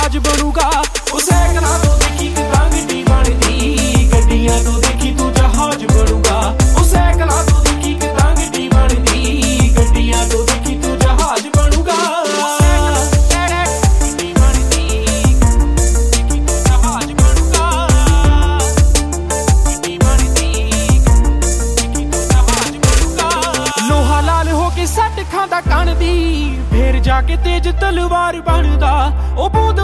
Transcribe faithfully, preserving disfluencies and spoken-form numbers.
ਜਹਾਜ਼ ਬਣੂਗਾ। ਉਹ ਸਾਈਕਲਾਂ ਤੋਂ ਦੇਖੀ ਕਿੱਦਾਂ ਗੱਡੀ ਬਣਦੀ, ਗੱਡੀਆਂ ਤੋਂ ਦੇਖੀ ਤੂੰ ਜਹਾਜ਼ ਬਣੂਗਾ। ਉਹ ਸਾਈਕਲਾਂ ਤੋਂ ਦੇਖੀ ਕਿੱਦਾਂ ਗੱਡੀ ਬਣਦੀ, ਗੱਡੀਆਂ ਤੋਂ ਦੇਖੀ ਤੂੰ ਜਹਾਜ਼ ਬਣੂਗਾ। ਗੱਡੀ ਬਣਦੀ, ਦੇਖੀ ਤੂੰ ਜਹਾਜ਼ ਬਣੂਗਾ। ਗੱਡੀ ਬਣਦੀ, ਦੇਖੀ ਤੂੰ ਜਹਾਜ਼ ਬਣੂਗਾ। ਲੋਹਾ ਲਾਲ ਹੋ ਕੇ ਸੱਟ ਖਾਂਦਾ ਕਣ ਦੀ, ਫੇਰ ਜਾ ਕੇ ਤੇਜ ਤਲਵਾਰ ਬਣਦਾ। ਉਹ ਬੂੰਦ